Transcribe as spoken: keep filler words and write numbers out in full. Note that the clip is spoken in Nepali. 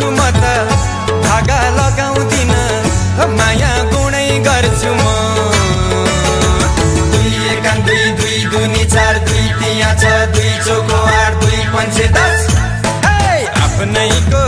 गर्छु म त धागा लगाउँदिन माया गुणै गर्छु म दुई एकान दुई दुई दुनी चार दुई तिया छ दुई चौको आठ दुई पञ्चे दस आफ्नैको